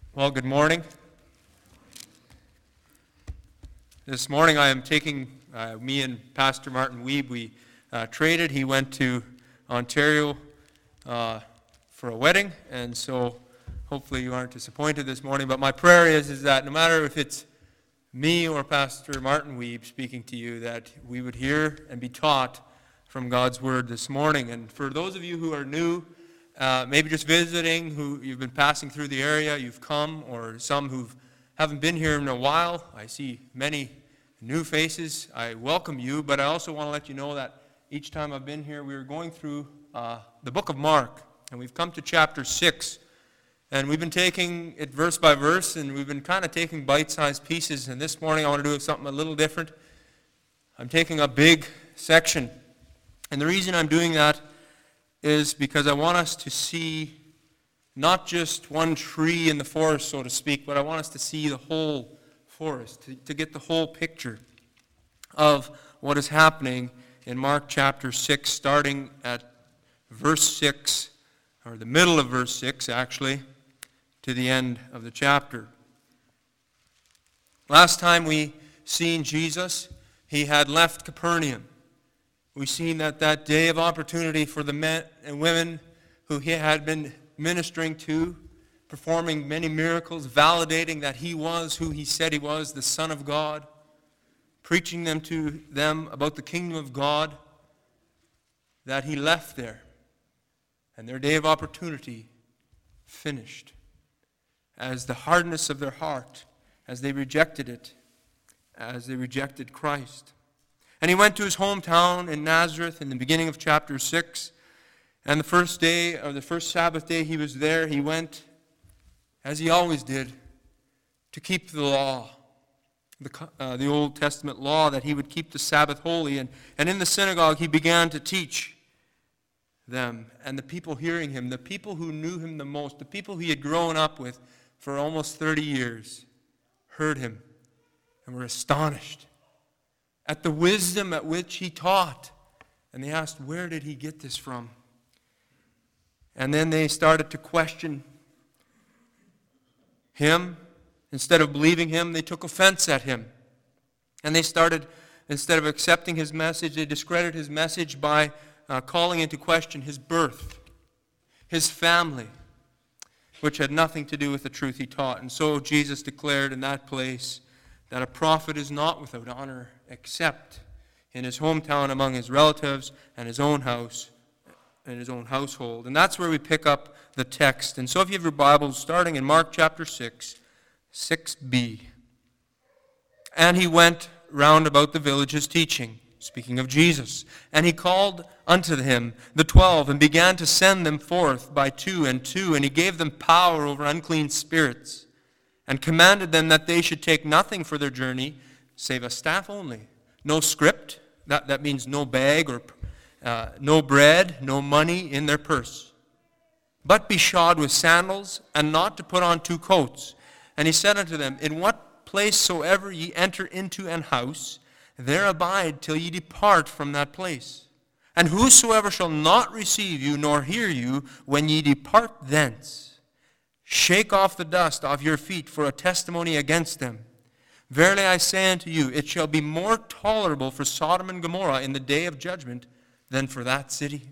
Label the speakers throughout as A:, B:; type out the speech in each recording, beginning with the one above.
A: Well, good morning. This morning I am taking, me and Pastor Martin Wiebe, we traded. He went to Ontario for a wedding, and so hopefully you aren't disappointed this morning. But my prayer is that no matter if it's me or Pastor Martin Wiebe speaking to you, that we would hear and be taught from God's Word this morning. And for those of you who are new, maybe just visiting, who you've been passing through the area, you've come, or some who haven't been here in a while, I see many new faces. I welcome you, but I also want to let you know that each time I've been here, we are going through the book of Mark, and we've come to chapter 6, and we've been taking it verse by verse, and we've been kind of taking bite-sized pieces, and this morning I want to do something a little different. I'm taking a big section, and the reason I'm doing that is because I want us to see not just one tree in the forest, so to speak, but I want us to see the whole forest, to get the whole picture of what is happening in Mark chapter 6, starting at verse 6, or the middle of verse 6, actually, to the end of the chapter. Last time we seen Jesus, he had left Capernaum. We've seen that day of opportunity for the men and women who he had been ministering to, performing many miracles, validating that he was who he said he was, the Son of God, preaching to them about the kingdom of God, that he left there. And their day of opportunity finished. As the hardness of their heart, as they rejected it, as they rejected Christ. And he went to his hometown in Nazareth in the beginning of chapter 6. And the first day, or the first Sabbath day he was there, he went, as he always did, to keep the law, the Old Testament law, that he would keep the Sabbath holy. And in the synagogue he began to teach them. And the people hearing him, the people who knew him the most, the people he had grown up with for almost 30 years, heard him and were astonished at the wisdom at which he taught. And they asked, where did he get this from? And then they started to question him. Instead of believing him, they took offense at him. And they started, instead of accepting his message, they discredited his message by calling into question his birth, his family, which had nothing to do with the truth he taught. And so Jesus declared in that place that a prophet is not without honor except in his hometown among his relatives and his own house and his own household. And that's where we pick up the text. And so if you have your Bibles, starting in Mark chapter 6, 6b. And he went round about the villages teaching, speaking of Jesus. And he called unto him the 12 and began to send them forth by two and two. And he gave them power over unclean spirits and commanded them that they should take nothing for their journey, save a staff only. No script, that means no bag, or no bread, no money in their purse. But be shod with sandals, and not to put on two coats. And he said unto them, in what place soever ye enter into an house, there abide till ye depart from that place. And whosoever shall not receive you, nor hear you, when ye depart thence, shake off the dust off your feet for a testimony against them. Verily I say unto you, it shall be more tolerable for Sodom and Gomorrah in the day of judgment than for that city.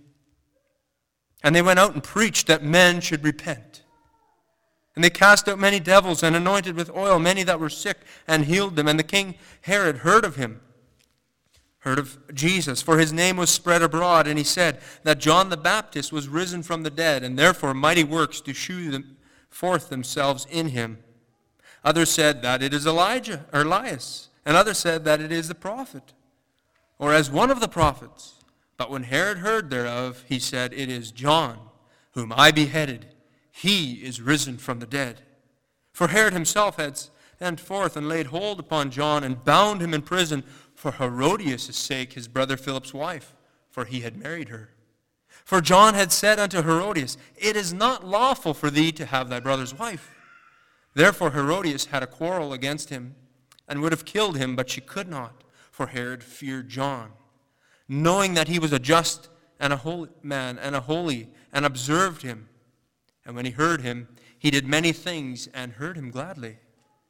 A: And they went out and preached that men should repent. And they cast out many devils and anointed with oil many that were sick and healed them. And the king Herod heard of him, heard of Jesus, for his name was spread abroad. And he said that John the Baptist was risen from the dead, and therefore mighty works do shew them forth themselves in him. Others said that it is Elijah or Elias, and others said that it is the prophet, or as one of the prophets. But when Herod heard thereof, he said, it is John, whom I beheaded. He is risen from the dead. For Herod himself had sent forth and laid hold upon John and bound him in prison for Herodias' sake, his brother Philip's wife, for he had married her. For John had said unto Herodias, it is not lawful for thee to have thy brother's wife. Therefore Herodias had a quarrel against him, and would have killed him, but she could not, for Herod feared John, knowing that he was a just and a holy man, and observed him. And when he heard him, he did many things and heard him gladly.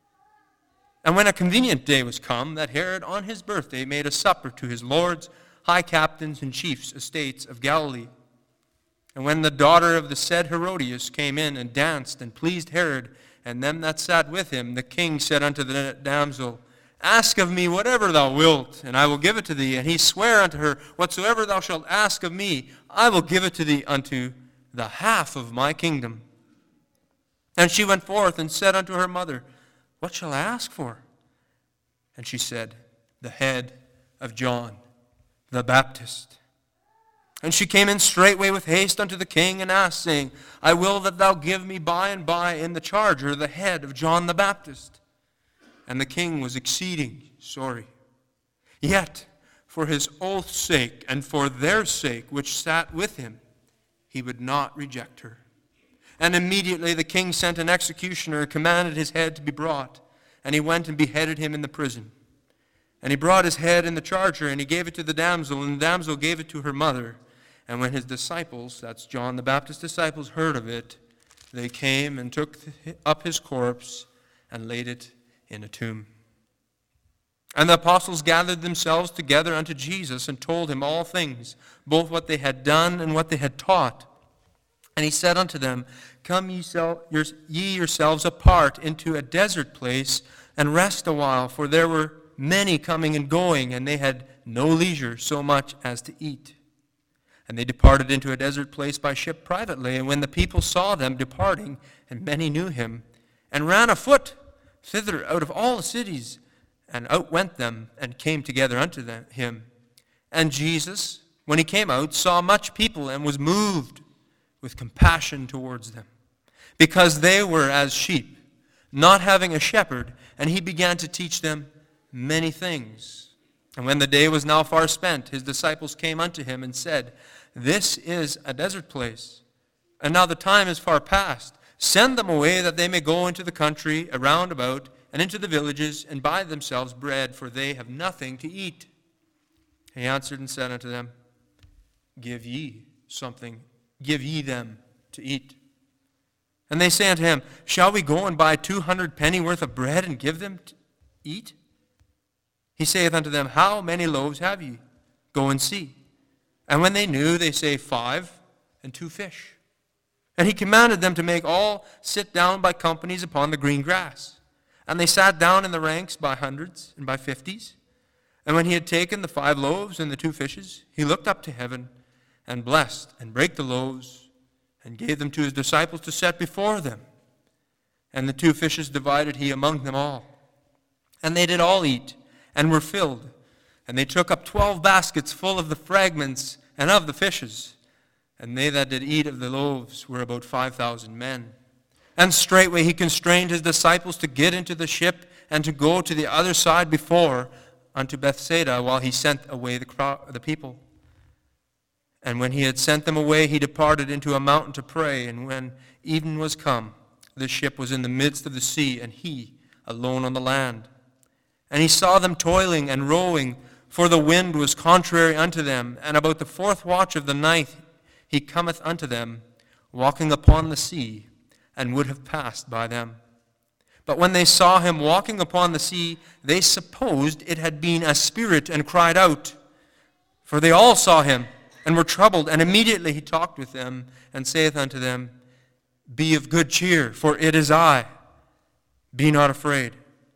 A: And when a convenient day was come, that Herod on his birthday made a supper to his lords, high captains, and chiefs estates of Galilee. And when the daughter of the said Herodias came in and danced and pleased Herod and them that sat with him, the king said unto the damsel, Ask of me whatever thou wilt, and I will give it to thee. And he sware unto her, Whatsoever thou shalt ask of me, I will give it to thee unto the half of my kingdom. And she went forth and said unto her mother, What shall I ask for? And she said, The head of John the Baptist. And she came in straightway with haste unto the king, and asked, saying, I will that thou give me by and by in the charger the head of John the Baptist. And the king was exceeding sorry. Yet for his oath's sake, and for their sake which sat with him, he would not reject her. And immediately the king sent an executioner, and commanded his head to be brought. And he went and beheaded him in the prison. And he brought his head in the charger, and he gave it to the damsel, and the damsel gave it to her mother. And when his disciples, that's John the Baptist's disciples, heard of it, they came and took up his corpse and laid it in a tomb. And the apostles gathered themselves together unto Jesus and told him all things, both what they had done and what they had taught. And he said unto them, Come ye yourselves apart into a desert place and rest a while, for there were many coming and going, and they had no leisure so much as to eat. And they departed into a desert place by ship privately. And when the people saw them departing, and many knew him, and ran afoot thither out of all the cities, and outwent them, and came together unto him. And Jesus, when he came out, saw much people, and was moved with compassion towards them, because they were as sheep, not having a shepherd, and he began to teach them many things. And when the day was now far spent, his disciples came unto him and said, This is a desert place, and now the time is far past. Send them away that they may go into the country around about, and into the villages, and buy themselves bread, for they have nothing to eat. He answered and said unto them, Give ye them to eat. And they say unto him, Shall we go and buy 200 pennyworth of bread, and give them to eat? He saith unto them, How many loaves have ye? Go and see. And when they knew, they say, 5 and 2 fish. And he commanded them to make all sit down by companies upon the green grass. And they sat down in the ranks by hundreds and by 50s. And when he had taken the 5 loaves and the 2 fishes, he looked up to heaven, and blessed, and brake the loaves, and gave them to his disciples to set before them. And the 2 fishes divided he among them all. And they did all eat, and were filled. And they took up 12 baskets full of the fragments and of the fishes. And they that did eat of the loaves were about 5,000 men. And straightway he constrained his disciples to get into the ship, and to go to the other side before unto Bethsaida, while he sent away the people. And when he had sent them away, he departed into a mountain to pray. And when even was come, the ship was in the midst of the sea, and he alone on the land. And he saw them toiling and rowing, for the wind was contrary unto them. And about the 4th watch of the night he cometh unto them, walking upon the sea, and would have passed by them. But when they saw him walking upon the sea, they supposed it had been a spirit, and cried out. For they all saw him, and were troubled. And immediately he talked with them, and saith unto them, Be of good cheer, for it is I. Be not afraid.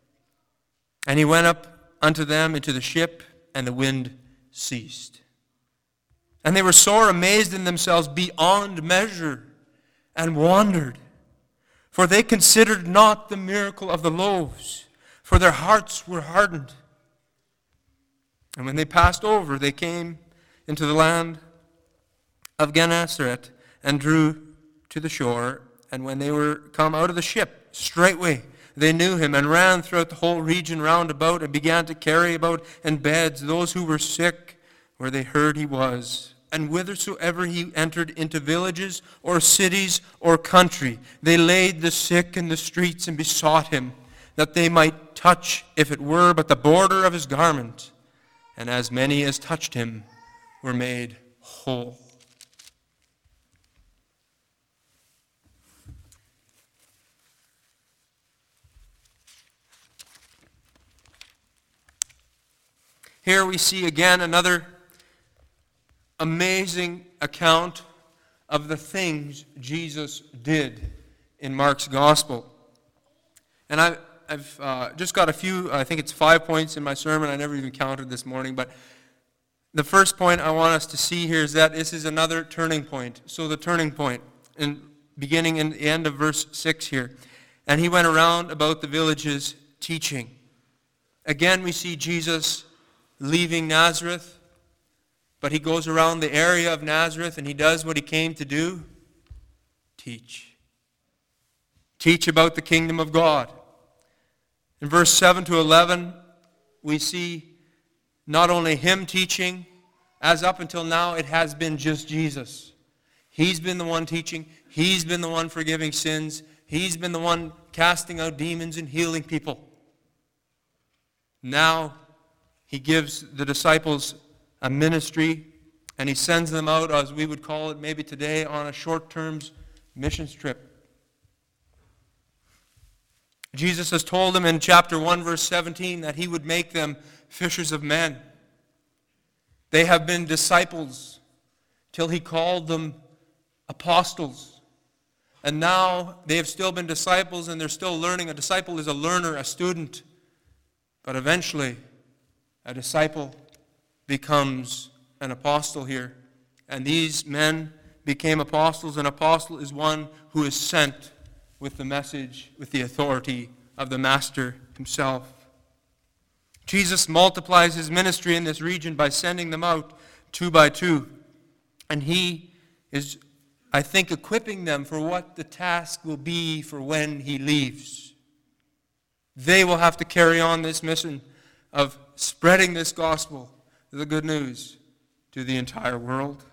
A: And he went up unto them into the ship, and the wind ceased. And they were sore amazed in themselves beyond measure, and wondered. For they considered not the miracle of the loaves, for their hearts were hardened. And when they passed over, they came into the land of Gennesaret, and drew to the shore. And when they were come out of the ship, straightway they knew him, and ran throughout the whole region round about, and began to carry about in beds those who were sick, where they heard he was. And whithersoever he entered into villages or cities or country, they laid the sick in the streets, and besought him that they might touch, if it were but the border of his garment. And as many as touched him were made whole. Here we see again another amazing account of the things Jesus did in Mark's gospel. And I've just got a few, I think it's 5 points in my sermon. I never even counted this morning. But the first point I want us to see here is that this is another turning point. So the turning point, beginning in the end of verse 6 here. And he went around about the villages teaching. Again, we see Jesus leaving Nazareth, but he goes around the area of Nazareth and he does what he came to do: teach. Teach about the kingdom of God. In verse 7 to 11, we see not only him teaching, as up until now it has been just Jesus. He's been the one teaching. He's been the one forgiving sins. He's been the one casting out demons and healing people. Now he gives the disciples a ministry, and he sends them out, as we would call it maybe today, on a short-term missions trip. Jesus has told them in chapter 1, verse 17, that he would make them fishers of men. They have been disciples till he called them apostles. And now they have still been disciples and they're still learning. A disciple is a learner, a student. But eventually, a disciple becomes an apostle here. And these men became apostles. An apostle is one who is sent with the message, with the authority of the Master himself. Jesus multiplies his ministry in this region by sending them out 2 by 2. And he is, I think, equipping them for what the task will be for when he leaves. They will have to carry on this mission of spreading this gospel, the good news, to the entire world.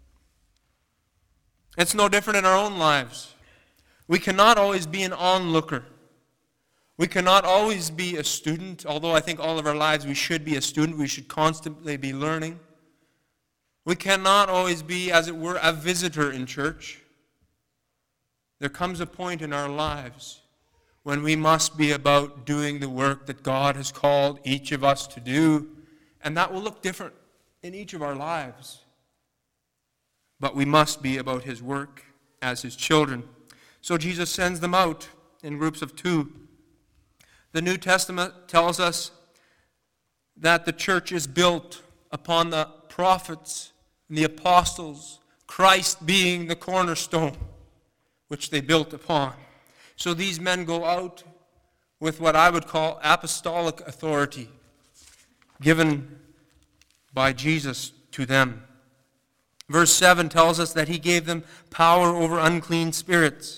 A: It's no different in our own lives. We cannot always be an onlooker. We cannot always be a student, although I think all of our lives we should be a student. We should constantly be learning. We cannot always be, as it were, a visitor in church. There comes a point in our lives when we must be about doing the work that God has called each of us to do, and that will look different in each of our lives. But we must be about his work as his children. So Jesus sends them out in groups of 2. The New Testament tells us that the church is built upon the prophets and the apostles, Christ being the cornerstone, which they built upon. So these men go out with what I would call apostolic authority, given by Jesus to them. Verse 7 tells us that he gave them power over unclean spirits.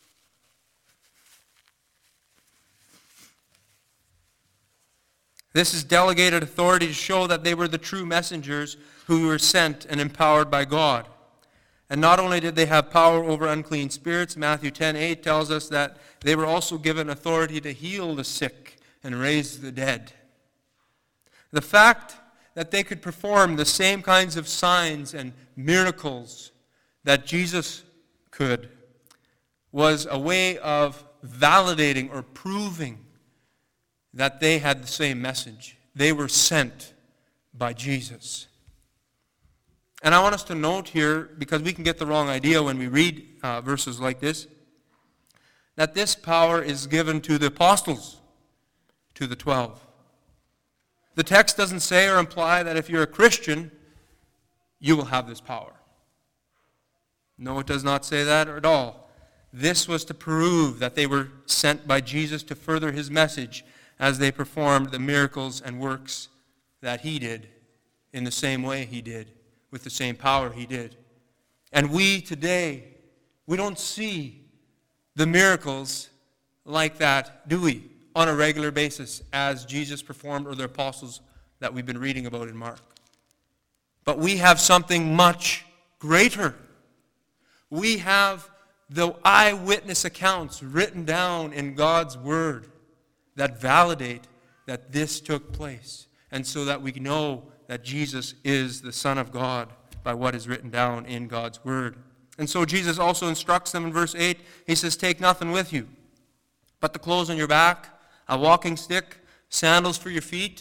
A: This is delegated authority to show that they were the true messengers who were sent and empowered by God. And not only did they have power over unclean spirits, Matthew 10:8 tells us that they were also given authority to heal the sick and raise the dead. The fact that they could perform the same kinds of signs and miracles that Jesus could was a way of validating or proving that they had the same message. They were sent by Jesus. And I want us to note here, because we can get the wrong idea when we read verses like this, that this power is given to the apostles, to the 12. The text doesn't say or imply that if you're a Christian, you will have this power. No, it does not say that at all. This was to prove that they were sent by Jesus to further his message as they performed the miracles and works that he did in the same way he did, with the same power he did. And we today, we don't see the miracles like that, do we, on a regular basis as Jesus performed or the apostles that we've been reading about in Mark. But we have something much greater. We have the eyewitness accounts written down in God's Word that validate that this took place, and so that we know that Jesus is the Son of God by what is written down in God's Word. And so Jesus also instructs them in verse 8. He says, "Take nothing with you but the clothes on your back, a walking stick, sandals for your feet,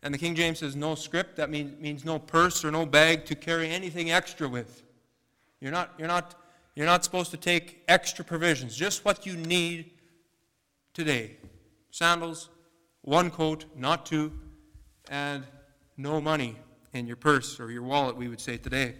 A: And the King James says no scrip. That means no purse or no bag to carry anything extra with. You're not supposed to take extra provisions. Just what you need today. Sandals, one coat, not two, and no money in your purse or your wallet, we would say today.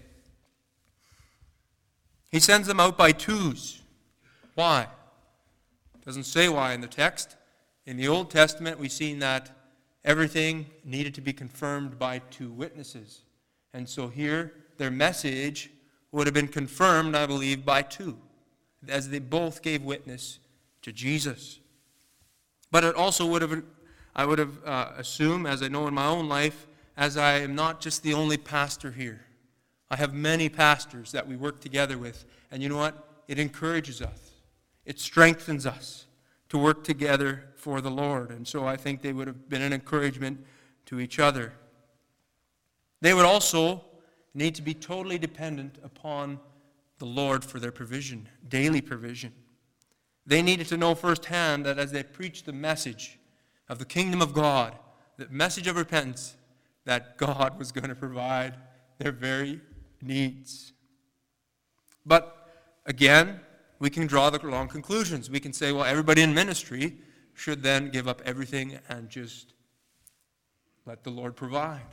A: He sends them out by twos. Why? Doesn't say why in the text. In the Old Testament, we've seen that everything needed to be confirmed by two witnesses. And so here, their message would have been confirmed, I believe, by two, as they both gave witness to Jesus. But it also would have, I would have assumed, as I know in my own life, as I am not just the only pastor here. I have many pastors that we work together with. And you know what? It encourages us. It strengthens us to work together for the Lord. And so I think they would have been an encouragement to each other. They would also need to be totally dependent upon the Lord for their provision, daily provision. They needed to know firsthand that as they preached the message of the kingdom of God, the message of repentance, that God was going to provide their very needs. But again, we can draw the wrong conclusions. We can say, well, everybody in ministry should then give up everything and just let the Lord provide.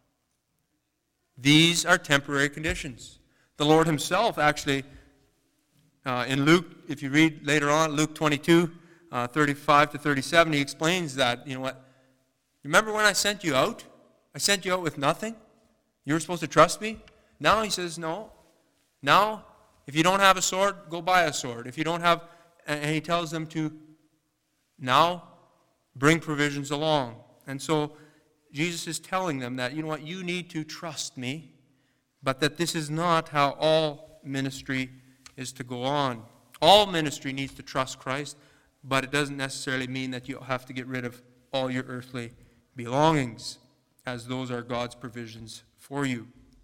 A: These are temporary conditions. The Lord himself actually, in Luke, if you read later on, Luke 22, 35 to 37, he explains that, you know what, remember when I sent you out? I sent you out with nothing? You were supposed to trust me? Now he says, no. Now, if you don't have a sword, go buy a sword. If you don't have, and he tells them to now bring provisions along. And so Jesus is telling them that, you know what, you need to trust me, but that this is not how all ministry is to go on. All ministry needs to trust Christ, but it doesn't necessarily mean that you have to get rid of all your earthly belongings, as those are God's provisions for you.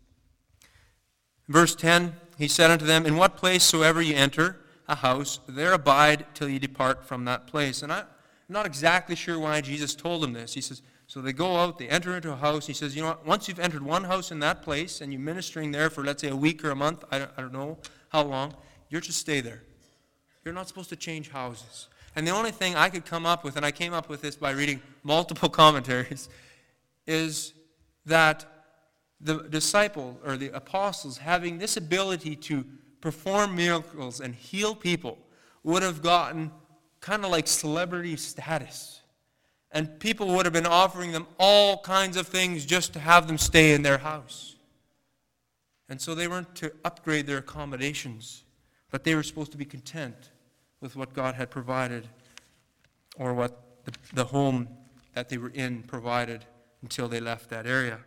A: Verse 10, he said unto them, in what place soever ye enter a house, there abide till ye depart from that place. And I'm not exactly sure why Jesus told them this. He says, so they go out, they enter into a house. He says, you know what, once you've entered one house in that place, and you're ministering there for, let's say, a week or a month, I don't know how long, you're to stay there. You're not supposed to change houses. And the only thing I could come up with, and I came up with this by reading multiple commentaries, is that the disciples or the apostles having this ability to perform miracles and heal people would have gotten kind of like celebrity status. And people would have been offering them all kinds of things just to have them stay in their house. And so they weren't to upgrade their accommodations, but they were supposed to be content with what God had provided, or what the home that they were in provided until they left that area.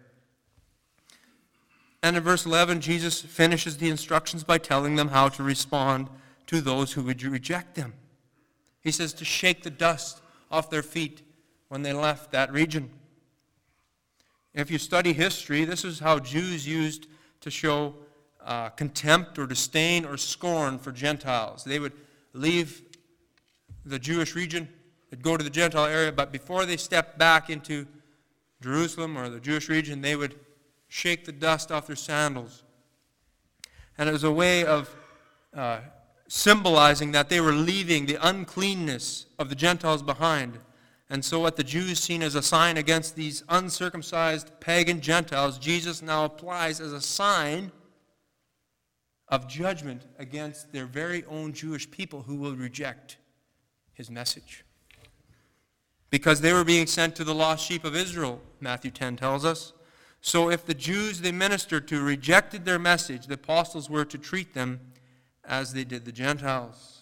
A: And in verse 11, Jesus finishes the instructions by telling them how to respond to those who would reject them. He says to shake the dust off their feet when they left that region. If you study history, this is how Jews used to show contempt or disdain or scorn for Gentiles. They would leave the Jewish region, they'd go to the Gentile area, but before they stepped back into Jerusalem or the Jewish region, they would shake the dust off their sandals. And it was a way of symbolizing that they were leaving the uncleanness of the Gentiles behind. And so what the Jews seen as a sign against these uncircumcised pagan Gentiles, Jesus now applies as a sign of judgment against their very own Jewish people who will reject his message. Because they were being sent to the lost sheep of Israel, Matthew 10 tells us. So if the Jews they ministered to rejected their message, the apostles were to treat them as they did the Gentiles.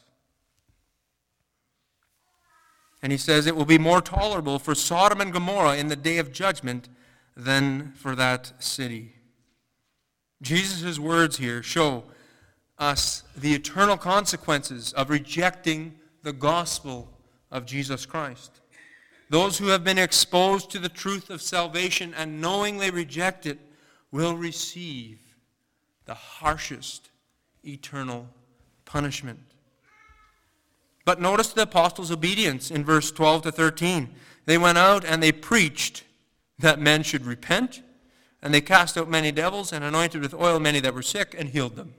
A: And he says, it will be more tolerable for Sodom and Gomorrah in the day of judgment than for that city. Jesus' words here show us the eternal consequences of rejecting the gospel of Jesus Christ. Those who have been exposed to the truth of salvation and knowingly reject it will receive the harshest eternal punishment. But notice the apostles' obedience in verse 12 to 13. They went out and they preached that men should repent, and they cast out many devils and anointed with oil many that were sick and healed them.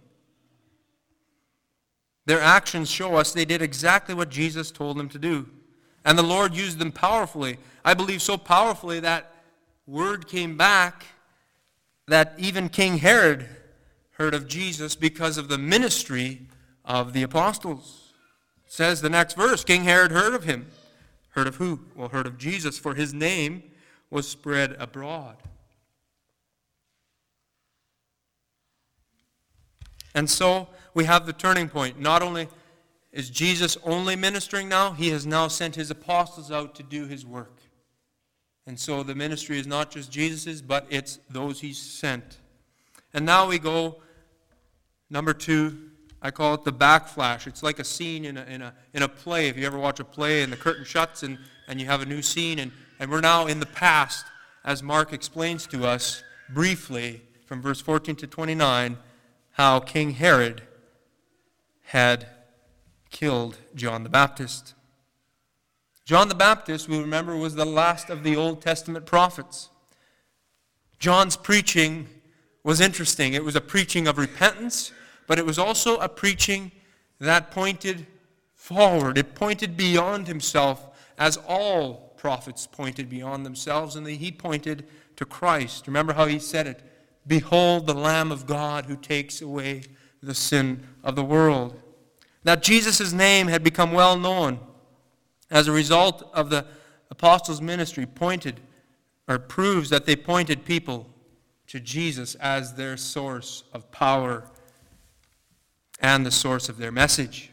A: Their actions show us they did exactly what Jesus told them to do. And the Lord used them powerfully. I believe so powerfully that word came back that even King Herod heard of Jesus because of the ministry of the apostles. It says the next verse, King Herod heard of him. Heard of who? Well, heard of Jesus, for his name was spread abroad. And so we have the turning point. Not only is Jesus only ministering now, he has now sent his apostles out to do his work. And so the ministry is not just Jesus's, but it's those he's sent. And now we go, number 2, I call it the backflash. It's like a scene in a play. If you ever watch a play and the curtain shuts and you have a new scene, and we're now in the past, as Mark explains to us briefly from verse 14 to 29, how King Herod had killed John the Baptist. John the Baptist, we remember, was the last of the Old Testament prophets. John's preaching was interesting. It was a preaching of repentance, but it was also a preaching that pointed forward. It pointed beyond himself, as all prophets pointed beyond themselves, and he pointed to Christ. Remember how he said it? Behold the Lamb of God who takes away the sin of the world. That Jesus' name had become well known as a result of the apostles' ministry proves that they pointed people to Jesus as their source of power and the source of their message.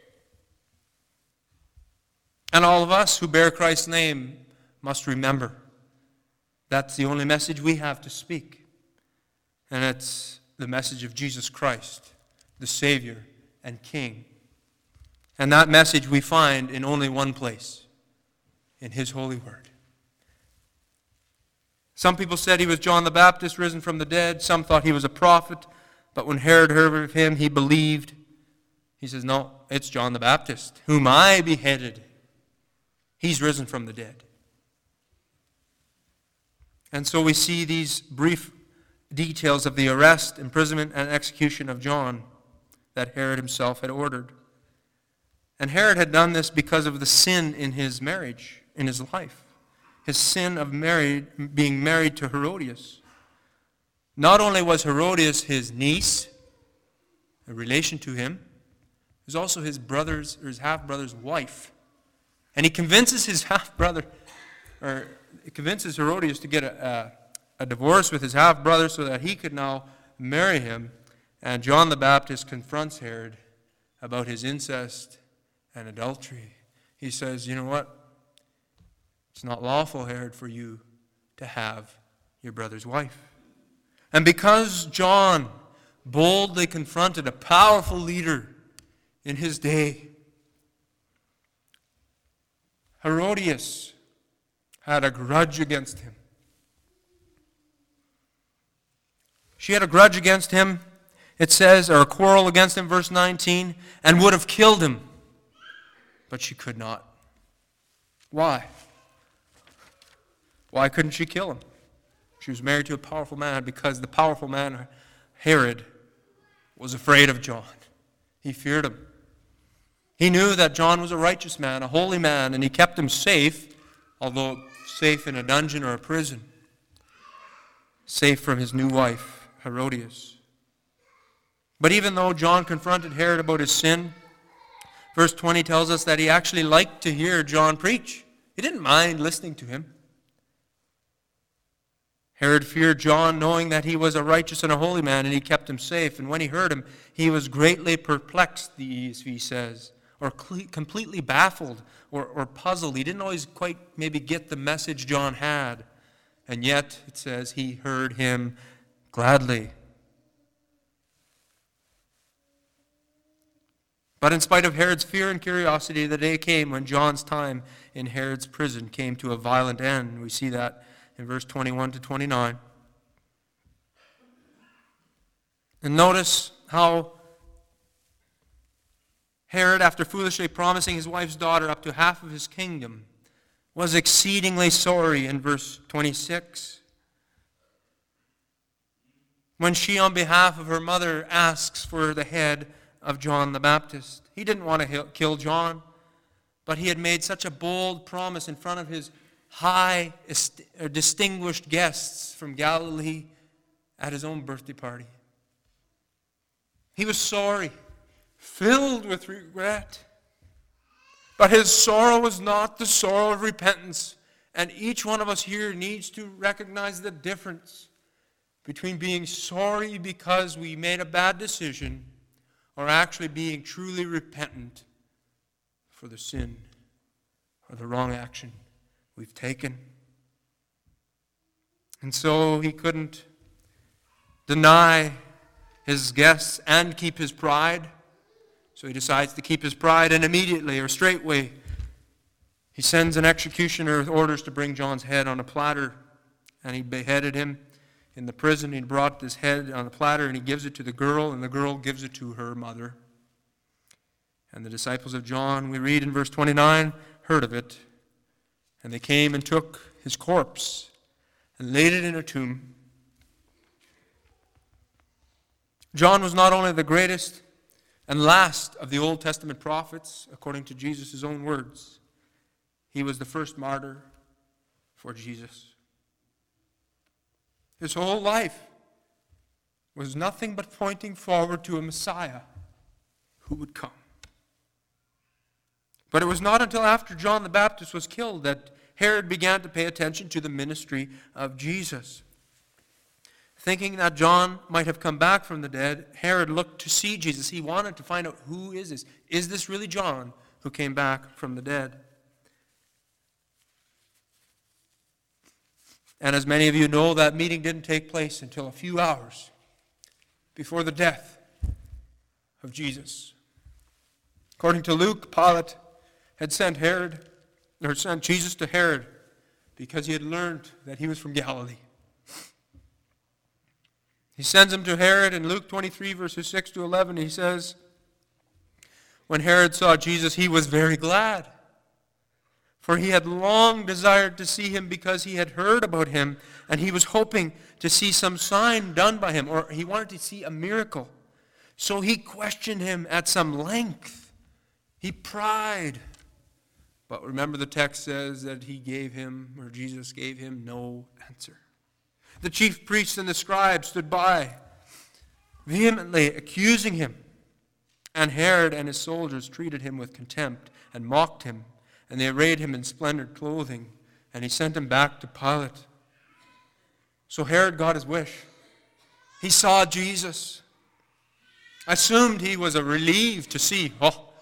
A: And all of us who bear Christ's name must remember that's the only message we have to speak. And it's the message of Jesus Christ, the Savior and King. And that message we find in only one place, in his holy word. Some people said he was John the Baptist risen from the dead. Some thought he was a prophet. But when Herod heard of him, he believed. He says, no, it's John the Baptist, whom I beheaded. He's risen from the dead. And so we see these brief details of the arrest, imprisonment, and execution of John that Herod himself had ordered. And Herod had done this because of the sin in his marriage, in his life. His sin of being married to Herodias. Not only was Herodias his niece, a relation to him, he was also his brother's or his half-brother's wife. And he convinces his half-brother, or convinces Herodias to get a divorce with his half-brother so that he could now marry him. And John the Baptist confronts Herod about his incest and adultery. He says, you know what? It's not lawful, Herod, for you to have your brother's wife. And because John boldly confronted a powerful leader in his day, Herodias had a grudge against him. She had a grudge against him, it says, or a quarrel against him, verse 19, and would have killed him. But she could not. Why? Why couldn't she kill him? She was married to a powerful man because the powerful man, Herod, was afraid of John. He feared him. He knew that John was a righteous man, a holy man, and he kept him safe, although safe in a dungeon or a prison, safe from his new wife, Herodias. But even though John confronted Herod about his sin, verse 20 tells us that he actually liked to hear John preach. He didn't mind listening to him. Herod feared John, knowing that he was a righteous and a holy man, and he kept him safe. And when he heard him, he was greatly perplexed, the ESV says, or completely baffled or puzzled. He didn't always quite maybe get the message John had. And yet, it says, he heard him gladly. But in spite of Herod's fear and curiosity, the day came when John's time in Herod's prison came to a violent end. We see that in verse 21 to 29. And notice how Herod, after foolishly promising his wife's daughter up to half of his kingdom, was exceedingly sorry in verse 26. When she, on behalf of her mother, asks for the head of John the Baptist. He didn't want to kill John, but he had made such a bold promise in front of his distinguished guests from Galilee at his own birthday party. He was sorry, filled with regret. But his sorrow was not the sorrow of repentance. And each one of us here needs to recognize the difference between being sorry because we made a bad decision or actually being truly repentant for the sin or the wrong action we've taken. And so he couldn't deny his guests and keep his pride. So he decides to keep his pride, and immediately or straightway he sends an executioner with orders to bring John's head on a platter. And he beheaded him in the prison. He brought his head on a platter and he gives it to the girl, and the girl gives it to her mother. And the disciples of John, we read in verse 29, heard of it. And they came and took his corpse and laid it in a tomb. John was not only the greatest and last of the Old Testament prophets, according to Jesus' own words, he was the first martyr for Jesus. His whole life was nothing but pointing forward to a Messiah who would come. But it was not until after John the Baptist was killed that Herod began to pay attention to the ministry of Jesus. Thinking that John might have come back from the dead, Herod looked to see Jesus. He wanted to find out, who is this? Is this really John who came back from the dead? And as many of you know, that meeting didn't take place until a few hours before the death of Jesus. According to Luke, Pilate had sent Jesus to Herod because he had learned that he was from Galilee. He sends him to Herod in Luke 23, verses 6 to 11. He says, when Herod saw Jesus, he was very glad, for he had long desired to see him because he had heard about him, and he was hoping to see some sign done by him, or he wanted to see a miracle. So he questioned him at some length. He pried. But remember, the text says that Jesus gave him no answer. The chief priests and the scribes stood by, vehemently accusing him. And Herod and his soldiers treated him with contempt and mocked him. And they arrayed him in splendid clothing. And he sent him back to Pilate. So Herod got his wish. He saw Jesus. Assumed he was relieved to see,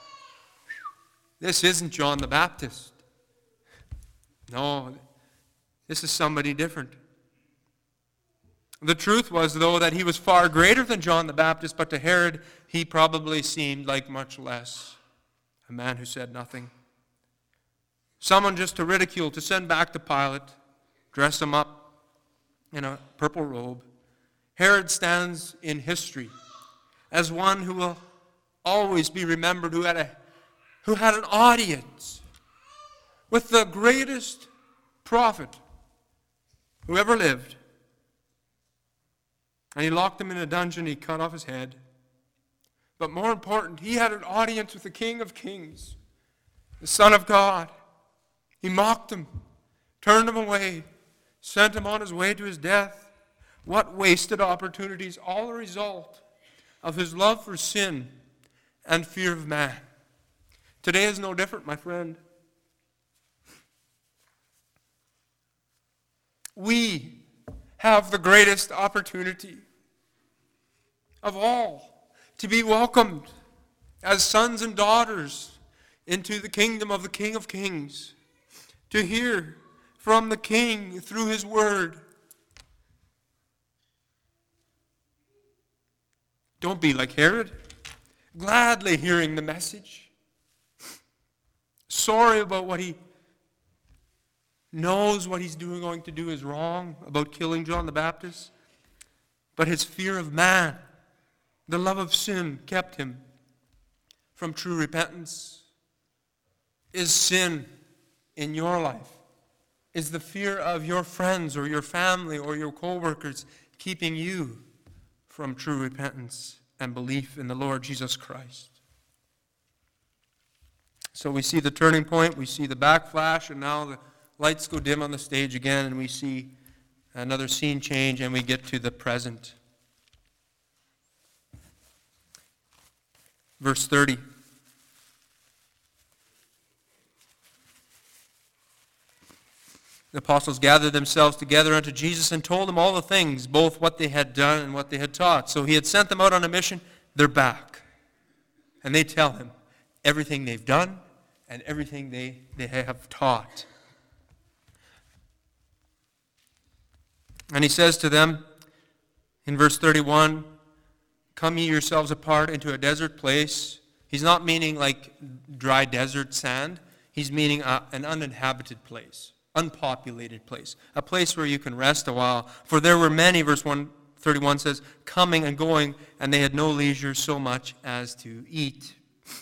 A: this isn't John the Baptist. No, this is somebody different. The truth was, though, that he was far greater than John the Baptist, but to Herod he probably seemed like much less. A man who said nothing. Someone just to ridicule, to send back to Pilate, dress him up in a purple robe. Herod stands in history as one who will always be remembered, who had an audience with the greatest prophet who ever lived. And he locked him in a dungeon, he cut off his head. But more important, he had an audience with the King of Kings, the Son of God. He mocked him, turned him away, sent him on his way to his death. What wasted opportunities, all a result of his love for sin and fear of man. Today is no different, my friend. We have the greatest opportunity of all to be welcomed as sons and daughters into the kingdom of the King of Kings, to hear from the King through his word. Don't be like Herod, gladly hearing the message, sorry about what he knows what he's going to do is wrong about killing John the Baptist, but his fear of man, the love of sin, kept him from true repentance. Is sin in your life Is the fear of your friends or your family or your co-workers keeping you from true repentance and belief in the Lord Jesus Christ? So we see the turning point, we see the backflash, and now the lights go dim on the stage again, and we see another scene change, and we get to the present. Verse 30. The apostles gathered themselves together unto Jesus and told him all the things, both what they had done and what they had taught. So he had sent them out on a mission. They're back. And they tell him everything they've done and everything they have taught. And he says to them in verse 31, come ye yourselves apart into a desert place. He's not meaning like dry desert sand. He's meaning an uninhabited place. Unpopulated place, a place where you can rest a while. For there were many, verse 131 says, coming and going, and they had no leisure so much as to eat.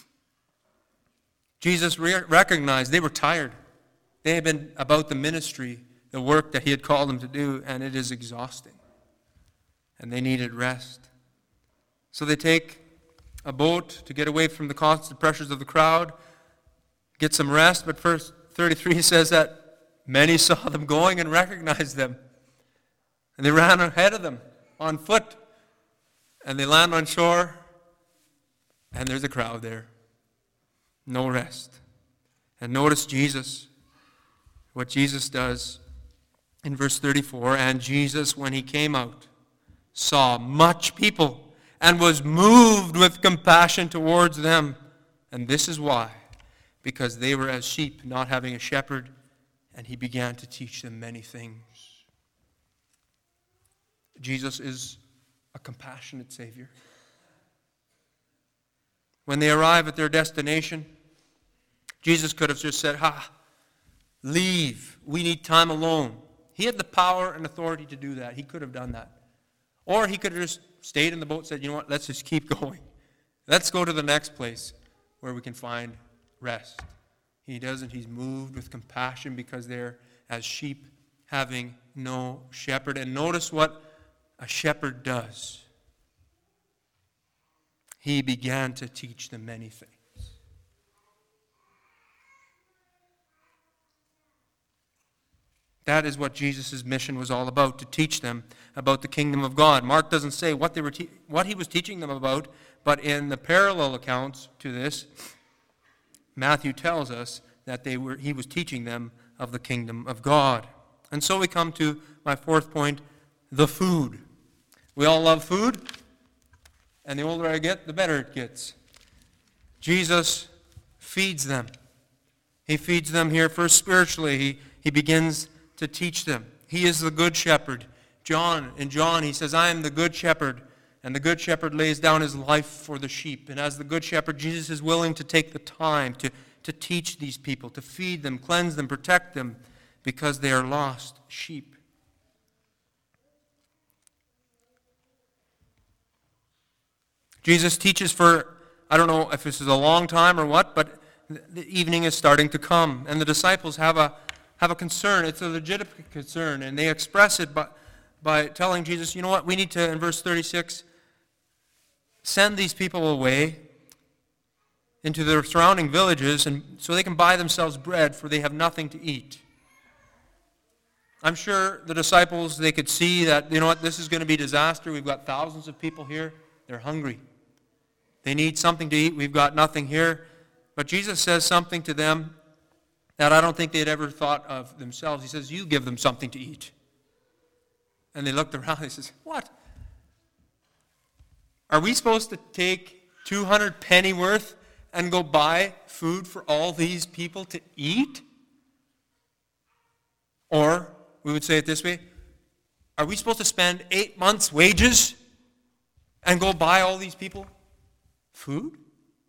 A: Jesus recognized they were tired. They had been about the ministry, the work that he had called them to do, and it is exhausting. And they needed rest. So they take a boat to get away from the constant pressures of the crowd, get some rest, but verse 33 says that many saw them going and recognized them. And they ran ahead of them on foot. And they land on shore. And there's a crowd there. No rest. And notice Jesus. What Jesus does in verse 34. And Jesus, when he came out, saw much people and was moved with compassion towards them. And this is why. Because they were as sheep, not having a shepherd. And he began to teach them many things. Jesus is a compassionate Savior. When they arrive at their destination, Jesus could have just said, leave. We need time alone. He had the power and authority to do that. He could have done that. Or he could have just stayed in the boat and said, you know what, let's just keep going. Let's go to the next place where we can find rest. He doesn't. He's moved with compassion because they're as sheep having no shepherd. And notice what a shepherd does. He began to teach them many things. That is what Jesus' mission was all about, to teach them about the kingdom of God. Mark doesn't say what he was teaching them about, but in the parallel accounts to this, Matthew tells us that he was teaching them of the kingdom of God. And so we come to my fourth point, the food. We all love food, and the older I get, the better it gets. Jesus feeds them. He feeds them here first spiritually. He begins to teach them. He is the good shepherd. In John, he says, I am the good shepherd. And the good shepherd lays down his life for the sheep. And as the good shepherd, Jesus is willing to take the time to teach these people, to feed them, cleanse them, protect them, because they are lost sheep. Jesus teaches for, I don't know if this is a long time or what, but the evening is starting to come. And the disciples have a concern. It's a legitimate concern. And they express it by telling Jesus, you know what, we need to, in verse 36, send these people away into their surrounding villages and so they can buy themselves bread, for they have nothing to eat. I'm sure the disciples, they could see that, you know what, this is going to be disaster. We've got thousands of people here. They're hungry. They need something to eat. We've got nothing here. But Jesus says something to them that I don't think they'd ever thought of themselves. He says, you give them something to eat. And they looked around and he says, what? Are we supposed to take 200 pennyworth and go buy food for all these people to eat? Or, we would say it this way, are we supposed to spend 8 months' wages and go buy all these people food?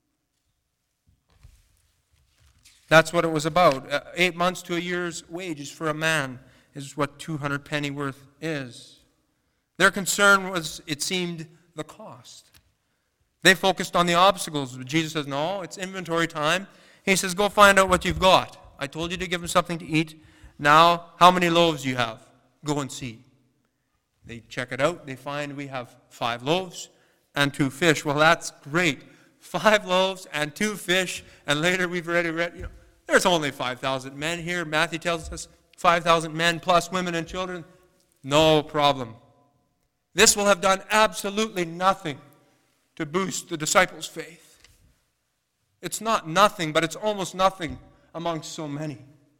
A: That's what it was about. 8 months to a year's wages for a man is what 200 pennyworth is. Their concern was, it seemed, the cost. They focused on the obstacles. But Jesus says, no, it's inventory time. He says, go find out what you've got. I told you to give them something to eat. Now, how many loaves do you have? Go and see. They check it out. They find we have 5 loaves and 2 fish. Well, that's great. 5 loaves and 2 fish. And later we've already read, there's only 5,000 men here. Matthew tells us 5,000 men plus women and children. No problem. This will have done absolutely nothing to boost the disciples' faith. It's not nothing, but it's almost nothing amongst so many.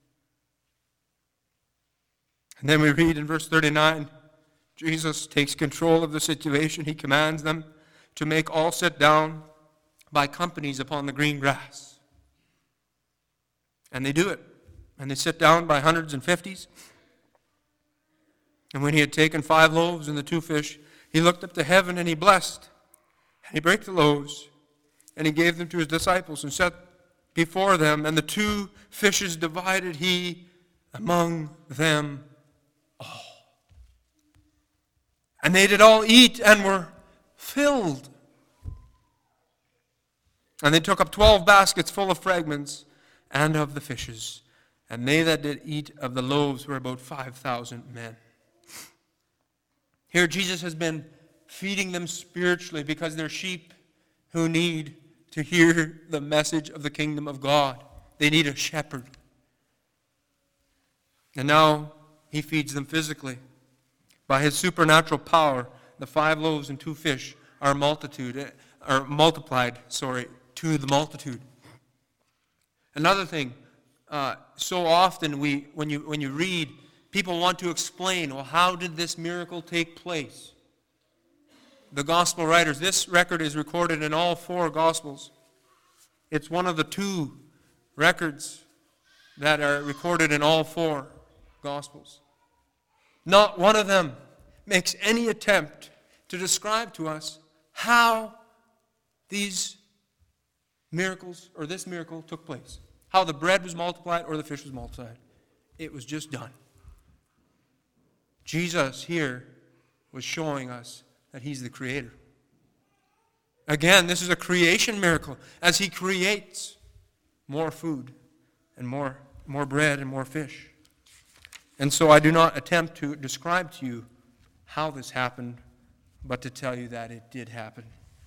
A: And then we read in verse 39, Jesus takes control of the situation. He commands them to make all sit down by companies upon the green grass. And they do it. And they sit down by hundreds and fifties. And when he had taken 5 loaves and the 2 fish, he looked up to heaven and he blessed. And he brake the loaves and he gave them to his disciples and set before them. And the 2 fishes divided he among them all. And they did all eat and were filled. And they took up 12 baskets full of fragments and of the fishes. And they that did eat of the loaves were about 5,000 men. Here Jesus has been feeding them spiritually because they're sheep who need to hear the message of the kingdom of God. They need a shepherd. And now he feeds them physically. By his supernatural power, the 5 loaves and 2 fish are multiplied to the multitude. Another thing, so often when you read, people want to explain, well, how did this miracle take place? The gospel writers, this record is recorded in all 4 gospels. It's one of the 2 records that are recorded in all 4 gospels. Not one of them makes any attempt to describe to us how these miracles, or this miracle, took place. How the bread was multiplied or the fish was multiplied. It was just done. Jesus here was showing us that he's the creator. Again, this is a creation miracle as he creates more food and more bread and more fish. And so I do not attempt to describe to you how this happened, but to tell you that it did happen.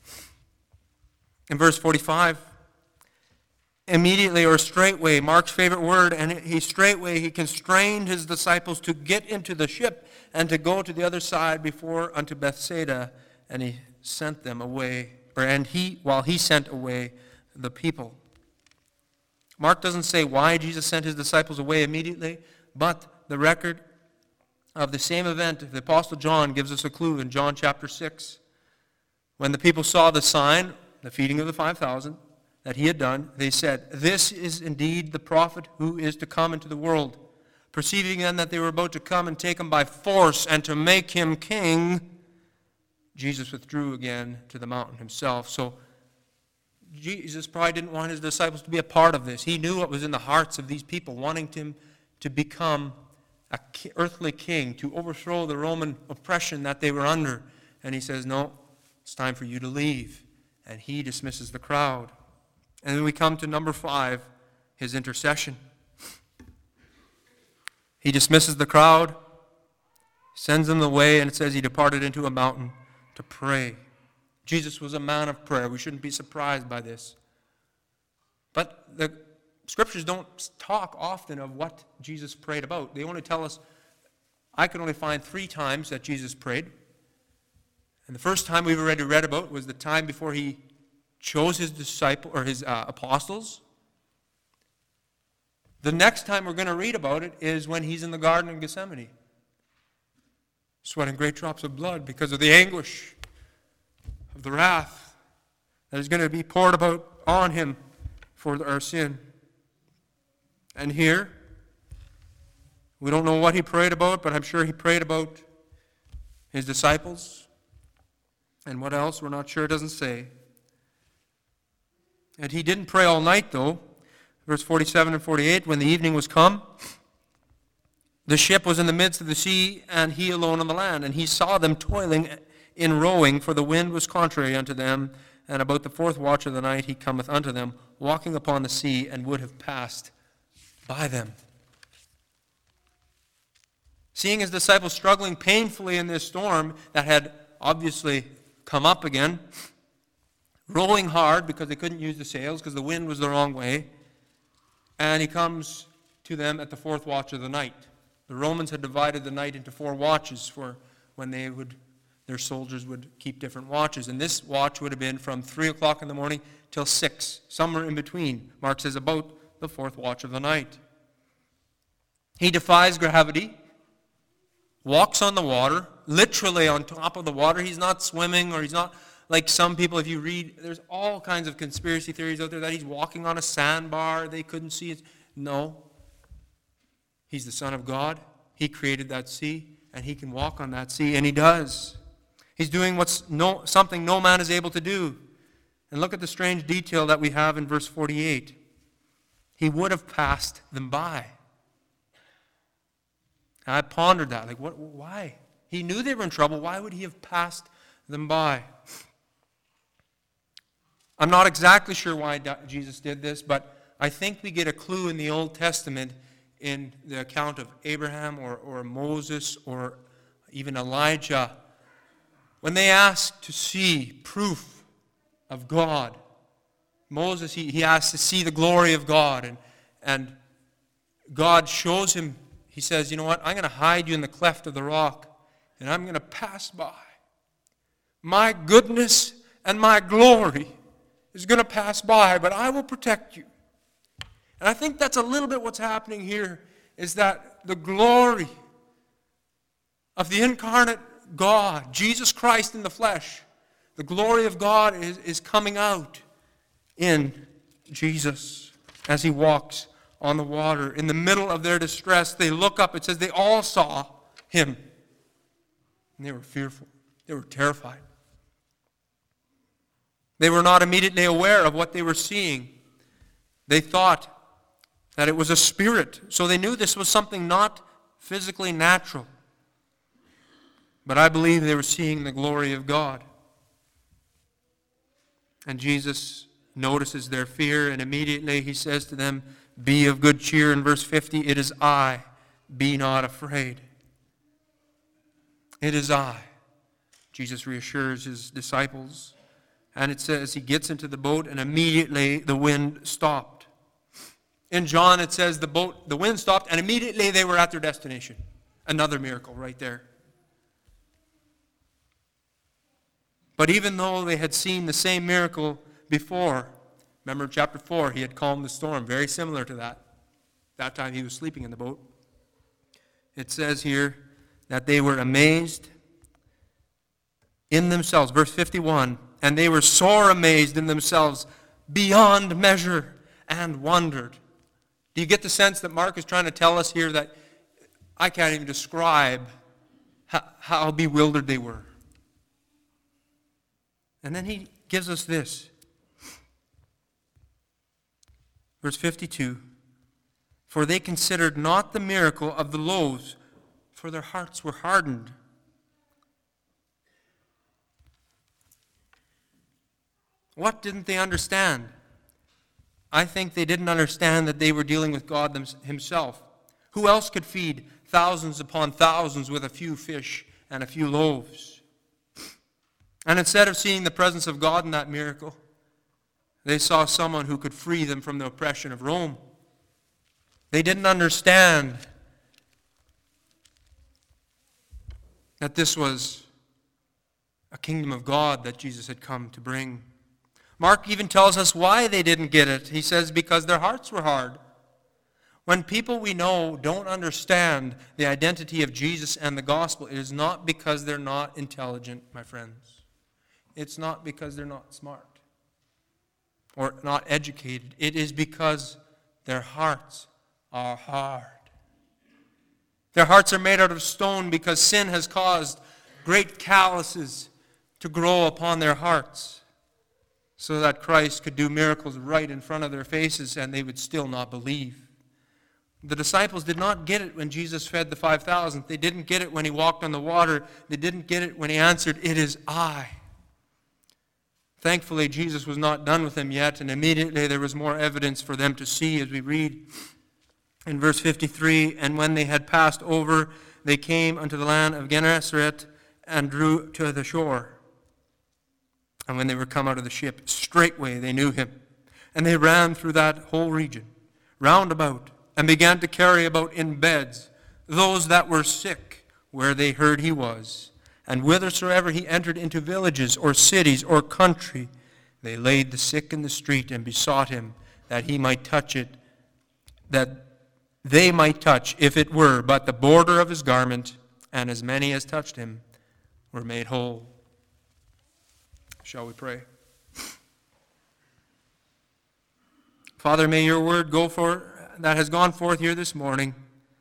A: In verse 45, immediately or straightway, Mark's favorite word, and he constrained his disciples to get into the ship and to go to the other side before unto Bethsaida, and he sent them away, while he sent away the people. Mark doesn't say why Jesus sent his disciples away immediately, but the record of the same event, the Apostle John gives us a clue in John chapter 6. When the people saw the sign, the feeding of the 5,000, that he had done, they said, "This is indeed the prophet who is to come into the world." Perceiving then that they were about to come and take him by force and to make him king, Jesus withdrew again to the mountain himself. So Jesus probably didn't want his disciples to be a part of this. He knew what was in the hearts of these people, wanting him to become an earthly king, to overthrow the Roman oppression that they were under. And he says, no, it's time for you to leave. And he dismisses the crowd. And then we come to number 5, his intercession. He dismisses the crowd, sends them away, and it says he departed into a mountain to pray. Jesus was a man of prayer. We shouldn't be surprised by this. But the Scriptures don't talk often of what Jesus prayed about. They only tell us, I could only find 3 times that Jesus prayed. And the first time we've already read about was the time before he chose his apostles. The next time we're going to read about it is when he's in the Garden of Gethsemane, sweating great drops of blood because of the anguish of the wrath that is going to be poured about on him for our sin. And here, we don't know what he prayed about, but I'm sure he prayed about his disciples. And what else? We're not sure. It doesn't say. And he didn't pray all night, though. Verse 47 and 48, when the evening was come, the ship was in the midst of the sea, and he alone on the land. And he saw them toiling in rowing, for the wind was contrary unto them. And about the 4th watch of the night he cometh unto them, walking upon the sea, and would have passed by them. Seeing his disciples struggling painfully in this storm that had obviously come up again, rowing hard because they couldn't use the sails because the wind was the wrong way, and he comes to them at the fourth watch of the night. The Romans had divided the night into 4 watches for when their soldiers would keep different watches. And this watch would have been from 3 o'clock in the morning till 6, somewhere in between. Mark says about the 4th watch of the night. He defies gravity, walks on the water, literally on top of the water. He's not swimming, or he's not like some people. If you read, there's all kinds of conspiracy theories out there that he's walking on a sandbar. They couldn't see it. No. He's the Son of God. He created that sea, and he can walk on that sea, and he does. He's doing something no man is able to do. And look at the strange detail that we have in verse 48. He would have passed them by. And I pondered that. Like, why? He knew they were in trouble. Why would he have passed them by? I'm not exactly sure why Jesus did this, but I think we get a clue in the Old Testament in the account of Abraham or Moses or even Elijah. When they asked to see proof of God, Moses, he asked to see the glory of God. And God shows him, he says, you know what, I'm going to hide you in the cleft of the rock, and I'm going to pass by. My goodness and my glory is going to pass by, but I will protect you. And I think that's a little bit what's happening here, is that the glory of the incarnate God, Jesus Christ in the flesh, the glory of God is coming out in Jesus as he walks on the water. In the middle of their distress, they look up. It says they all saw him. And they were fearful. They were terrified. They were not immediately aware of what they were seeing. They thought that it was a spirit. So they knew this was something not physically natural. But I believe they were seeing the glory of God. And Jesus notices their fear, and immediately he says to them, be of good cheer. In verse 50, it is I, be not afraid. It is I. Jesus reassures his disciples. And it says he gets into the boat, and immediately the wind stopped. In John it says the wind stopped, and immediately they were at their destination. Another miracle right there. But even though they had seen the same miracle before, remember chapter 4, he had calmed the storm, very similar to that. That time he was sleeping in the boat. It says here that they were amazed in themselves. Verse 51, and they were sore amazed in themselves beyond measure and wondered. Do you get the sense that Mark is trying to tell us here that I can't even describe how bewildered they were? And then he gives us this. Verse 52, for they considered not the miracle of the loaves, for their hearts were hardened. What didn't they understand? I think they didn't understand that they were dealing with God himself. Who else could feed thousands upon thousands with a few fish and a few loaves? And instead of seeing the presence of God in that miracle, they saw someone who could free them from the oppression of Rome. They didn't understand that this was a kingdom of God that Jesus had come to bring. Mark even tells us why they didn't get it. He says, because their hearts were hard. When people we know don't understand the identity of Jesus and the gospel, it is not because they're not intelligent, my friends. It's not because they're not smart or not educated. It is because their hearts are hard. Their hearts are made out of stone because sin has caused great calluses to grow upon their hearts, so that Christ could do miracles right in front of their faces and they would still not believe. The disciples did not get it when Jesus fed the 5,000. They didn't get it when he walked on the water. They didn't get it when he answered, it is I. Thankfully, Jesus was not done with them yet, and immediately there was more evidence for them to see as we read in verse 53, and when they had passed over, they came unto the land of Gennesaret and drew to the shore. And when they were come out of the ship, straightway they knew him. And they ran through that whole region, round about, and began to carry about in beds those that were sick, where they heard he was. And whithersoever he entered into villages or cities or country, they laid the sick in the street and besought him that he might touch it, that they might touch, if it were but the border of his garment, and as many as touched him were made whole. Shall we pray? Father, may your word that has gone forth here this morning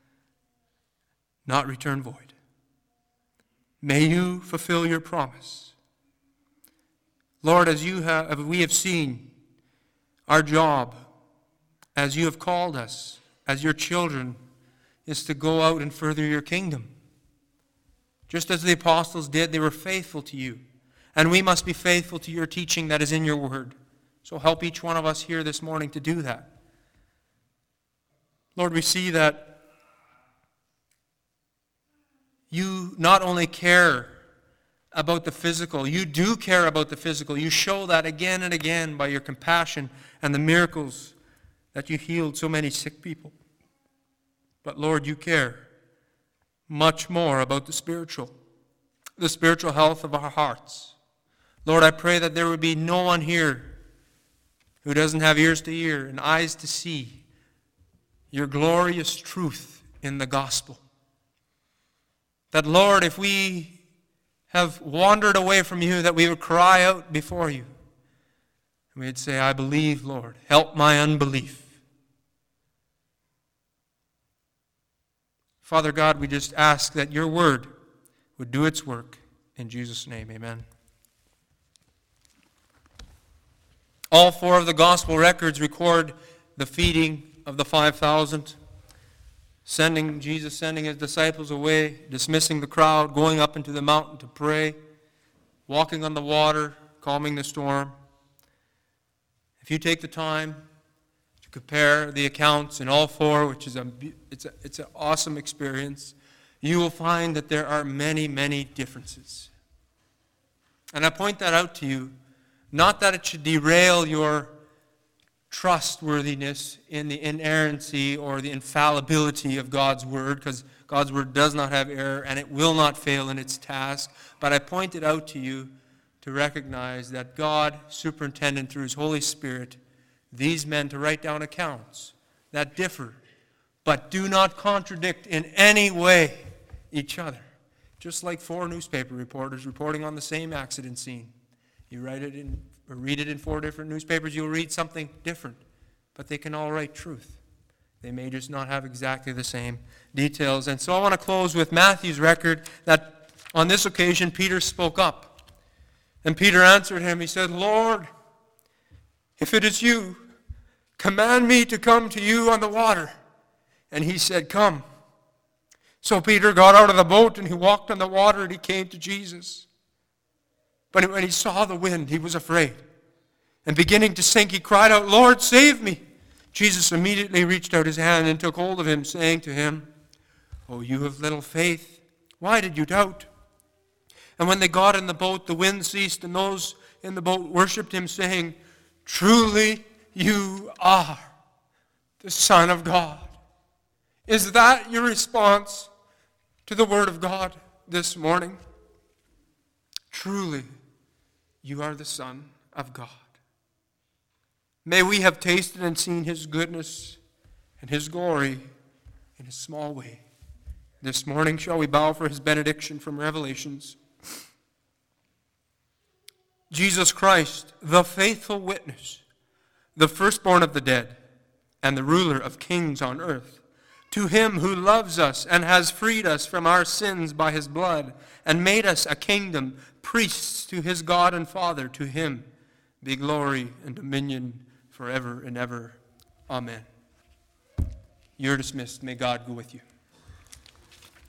A: not return void. May you fulfill your promise. Lord, as we have seen, our job, as you have called us, as your children, is to go out and further your kingdom. Just as the apostles did, they were faithful to you. And we must be faithful to your teaching that is in your word. So help each one of us here this morning to do that. Lord, we see that you not only care about the physical, you do care about the physical. You show that again and again by your compassion and the miracles that you healed so many sick people. But Lord, you care much more about the spiritual health of our hearts. Lord, I pray that there would be no one here who doesn't have ears to hear and eyes to see your glorious truth in the gospel. That, Lord, if we have wandered away from you, that we would cry out before you. And we'd say, I believe, Lord. Help my unbelief. Father God, we just ask that your word would do its work. In Jesus' name, amen. All four of the gospel records record the feeding of the 5,000. Jesus sending his disciples away, dismissing the crowd, going up into the mountain to pray, walking on the water, calming the storm. If you take the time to compare the accounts in all four, which is it's an awesome experience, you will find that there are many, many differences. And I point that out to you, not that it should derail your trustworthiness in the inerrancy or the infallibility of God's word, because God's word does not have error and it will not fail in its task. But I point it out to you to recognize that God superintended through his Holy Spirit these men to write down accounts that differ, but do not contradict in any way each other. Just like four newspaper reporters reporting on the same accident scene. You read it in four different newspapers, you'll read something different. But they can all write truth. They may just not have exactly the same details. And so I want to close with Matthew's record that on this occasion Peter spoke up. And Peter answered him. He said, Lord, if it is you, command me to come to you on the water. And he said, come. So Peter got out of the boat and he walked on the water and he came to Jesus. But when he saw the wind, he was afraid. And beginning to sink, he cried out, Lord, save me. Jesus immediately reached out his hand and took hold of him, saying to him, O you of little faith, why did you doubt? And when they got in the boat, the wind ceased, and those in the boat worshipped him, saying, truly you are the Son of God. Is that your response to the Word of God this morning? Truly, you are the Son of God. May we have tasted and seen his goodness and his glory in a small way. This morning shall we bow for his benediction from Revelations. Jesus Christ, the faithful witness, the firstborn of the dead, and the ruler of kings on earth, to him who loves us and has freed us from our sins by his blood and made us a kingdom, priests to his God and Father, to him be glory and dominion forever and ever. Amen. You're dismissed. May God go with you.